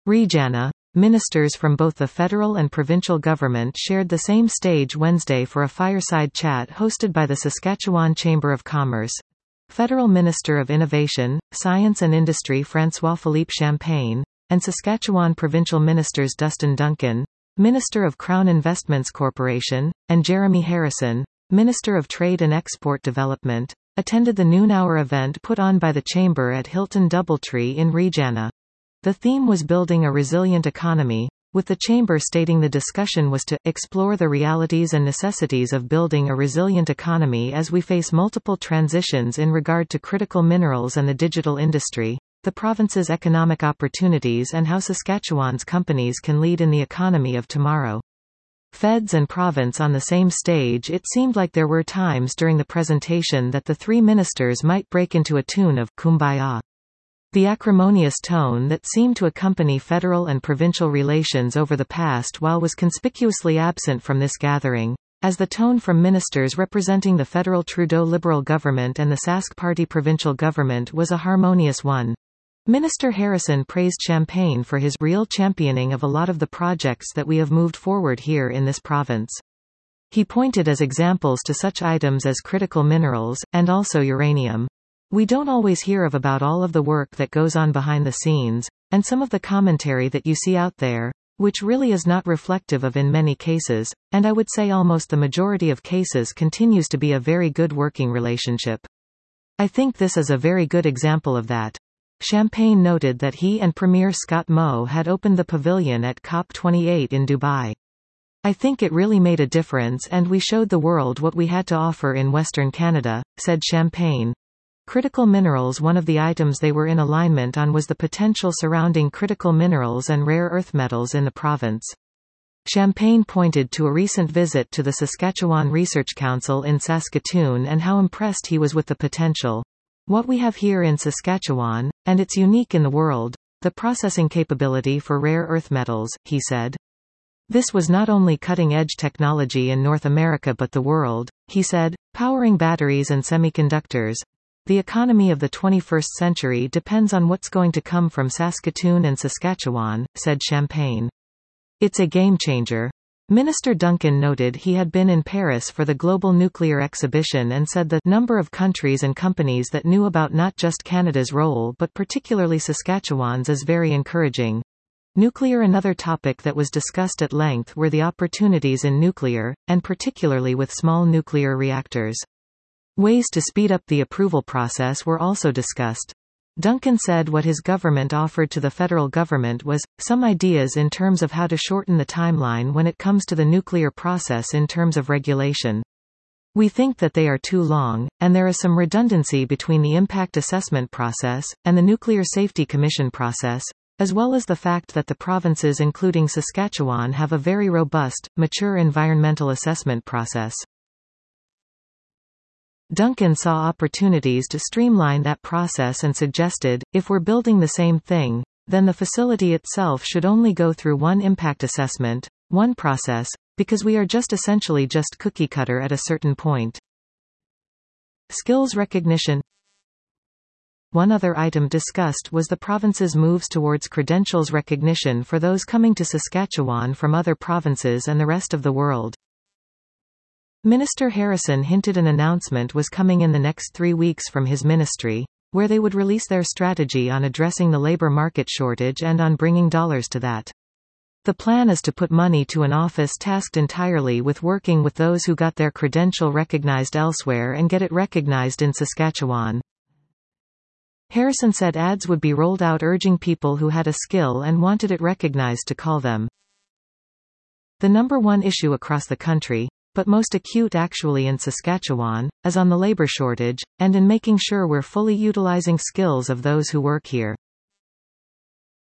Regina. Ministers from both the federal and provincial government shared the same stage Wednesday for a fireside chat hosted by the Saskatchewan Chamber of Commerce. Federal Minister of Innovation, Science and Industry François-Philippe Champagne, and Saskatchewan Provincial Ministers Dustin Duncan, Minister of Crown Investments Corporation, and Jeremy Harrison, Minister of Trade and Export Development, attended the noon-hour event put on by the Chamber at Hilton Doubletree in Regina. The theme was Building a Resilient Economy, with the Chamber stating the discussion was to explore the realities and necessities of building a resilient economy as we face multiple transitions in regard to critical minerals and the digital industry, the province's economic opportunities and how Saskatchewan's companies can lead in the economy of tomorrow. Feds and province on the same stage. It seemed like there were times during the presentation that the three ministers might break into a tune of Kumbaya. The acrimonious tone that seemed to accompany federal and provincial relations over the past while was conspicuously absent from this gathering, as the tone from ministers representing the federal Trudeau Liberal government and the Sask Party provincial government was a harmonious one. Minister Harrison praised Champagne for his real championing of a lot of the projects that we have moved forward here in this province. He pointed as examples to such items as critical minerals, and also uranium. We don't always hear about all of the work that goes on behind the scenes, and some of the commentary that you see out there, which really is not reflective of in many cases, and I would say almost the majority of cases continues to be a very good working relationship. I think this is a very good example of that. Champagne noted that he and Premier Scott Moe had opened the pavilion at COP28 in Dubai. I think it really made a difference and we showed the world what we had to offer in Western Canada, said Champagne. Critical minerals. One of the items they were in alignment on was the potential surrounding critical minerals and rare earth metals in the province. Champagne pointed to a recent visit to the Saskatchewan Research Council in Saskatoon and how impressed he was with the potential. What we have here in Saskatchewan, and it's unique in the world, the processing capability for rare earth metals, he said. This was not only cutting-edge technology in North America but the world, he said, powering batteries and semiconductors. The economy of the 21st century depends on what's going to come from Saskatoon and Saskatchewan, said Champagne. It's a game changer. Minister Duncan noted he had been in Paris for the Global Nuclear Exhibition and said the number of countries and companies that knew about not just Canada's role but particularly Saskatchewan's is very encouraging. Nuclear. Another topic that was discussed at length were the opportunities in nuclear, and particularly with small nuclear reactors. Ways to speed up the approval process were also discussed. Duncan said what his government offered to the federal government was some ideas in terms of how to shorten the timeline when it comes to the nuclear process in terms of regulation. We think that they are too long, and there is some redundancy between the impact assessment process and the Nuclear Safety Commission process, as well as the fact that the provinces including Saskatchewan have a very robust, mature environmental assessment process. Duncan saw opportunities to streamline that process and suggested, if we're building the same thing, then the facility itself should only go through one impact assessment, one process, because we are just essentially just cookie-cutter at a certain point. Skills recognition. One other item discussed was the province's moves towards credentials recognition for those coming to Saskatchewan from other provinces and the rest of the world. Minister Harrison hinted an announcement was coming in the next 3 weeks from his ministry, where they would release their strategy on addressing the labor market shortage and on bringing dollars to that. The plan is to put money to an office tasked entirely with working with those who got their credential recognized elsewhere and get it recognized in Saskatchewan. Harrison said ads would be rolled out urging people who had a skill and wanted it recognized to call them. The number one issue across the country, but most acute actually in Saskatchewan, is on the labor shortage, and in making sure we're fully utilizing skills of those who work here.